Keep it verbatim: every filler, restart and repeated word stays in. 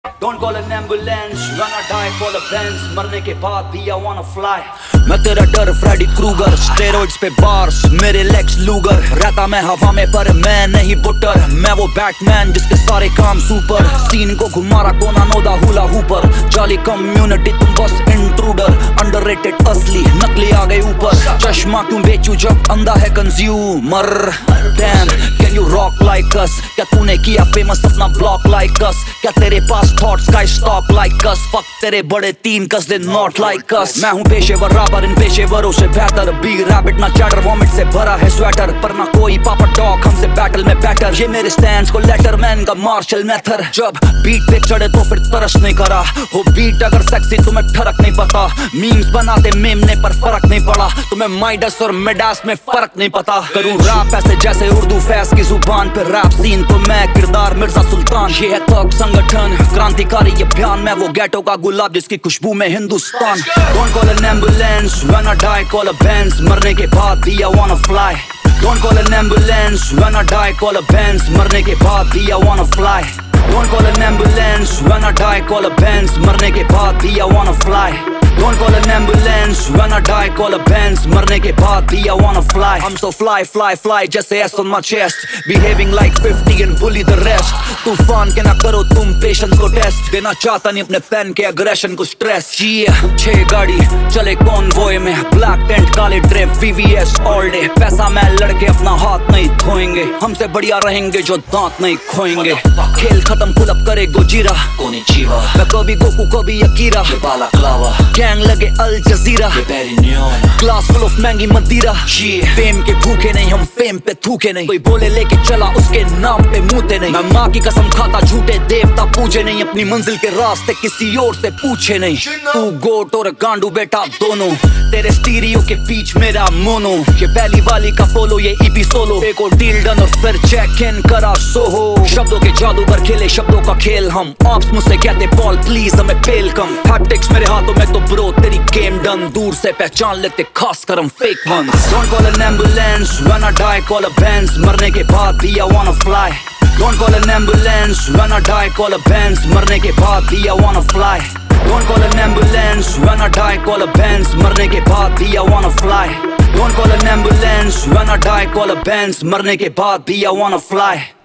Don't call an ambulance, when I die call a Benz. मरने के बाद भी I wanna fly. मैं तेरा डर फ्रेडी क्रूगर, स्टेरॉइड्स पे बार्स मेरे लेक्स लूगर। रहता मैं हवा में पर मैं नहीं बुटर, मैं वो बैटमैन जिसके सारे काम सुपर। सीन को घुमारा कोना नोदा हुला हुपर, जाली कम्युनिटी तुम बस इंट्रूडर। अंडररेटेड असली नकली आ गए ऊपर, चश्मा क्यों बेचूं जब अंधा है consumer. Damn can you rock like us, क्या तूने किया फेमस अपना ब्लॉक लाइक अस? क्या तेरे पास थॉट्स का स्टॉक लाइक अस? फक तेरे बड़े तीन कस दे नॉट लाइक अस। मैं हूँ पेशेवर राबर इन पेशेवरों से बेहतर, बी रैबिट ना चैटर वॉमिट से भरा है स्वेटर। पर ना कोई पापा डॉग हमसे बैटल में बैटर, ये मेरे स्टैंड्स को लेटरमैन का मार्शल मेथड। जब बीट पे चढ़े तो फिर तरस नहीं करा, हो बीट अगर सेक्सी तुम्हें ठरक नहीं पता। मीम्स बनाते मेमने पर फर्क नहीं पड़ा, तुम्हें माइडस और मेडास में फर्क नहीं पता। करूँ रैप ऐसे जैसे उर्दू फैस की जुबान पे रैप सीन तो मैं किरदार मिर्जा सुल्तान। ये है तक संगठन क्रांतिकारी ये बयान, मैं वो गैटो का गुलाब जिसकी खुशबू में Hindustan. Don't call an ambulance, when I die call a Benz. मरने के बाद भी I wanna fly. Don't call an ambulance, when I die call a Benz. मरने के बाद भी I wanna fly. Don't call an ambulance, when I die call a Benz. मरने के बाद भी I wanna fly. Don't call an ambulance, when I die call a Benz. मरने के बाद भी I wanna fly. I'm so fly, fly, fly जैसे S on my chest, behaving like fifty and bully the rest. तूफान के ना करो तुम पेशेंस को टेस्ट, देना चाहता नहीं अपने फैन के अग्रेशन को स्ट्रेस। yeah, छह गाड़ी चले कॉन्वॉय में, ब्लैक टेंट काले drape V V S all day. पैसा मैं लड़के अपना हाथ नहीं धोएंगे, हमसे बढ़िया रहेंगे जो दांत नहीं खोएंगे। खेल खत्म पुल अप करे गोजीरा, मैं कभी गोकू कभी अकीरा। गैंग लगे Al Jazeera, class full of महंगी मदिरा। फेम के भूखे नहीं हम फेम पे थूके नहीं, कोई बोले लेके चला उसके नाम पे मुँहते नहीं। मैं माँ की कसम खाता झूठे देवता पूजे नहीं, अपनी मंजिल के रास्ते किसी और से पूछे नहीं। तू गोट और गांडू बेटा दोनों, तेरे स्टीरियो के बीच मेरा मोनो। ये पहली वाली का फॉलो ये ईपी सोलो, एक और डील डन और फिर चेक इन करा सोहो। शब्दों के जादू पर खेले शब्दों का खेल हम, ऑप्स मुझसे कहते बॉल प्लीज हमें फेल कम। हैप्टिक्स मेरे हाथों में तो ब्रो तेरी गेम डन, दूर से पहचान लेते खास कर हम fake ones. Don't call an ambulance, when I die call a Benz. मरने के बाद भी I wanna fly. Don't call an ambulance, when I die call a Benz. मरने के बाद भी I wanna fly. Don't call an ambulance, when I die call a Benz. मरने के बाद भी I wanna fly. Don't call an ambulance, when I die call a Benz. मरने के बाद भी I wanna fly.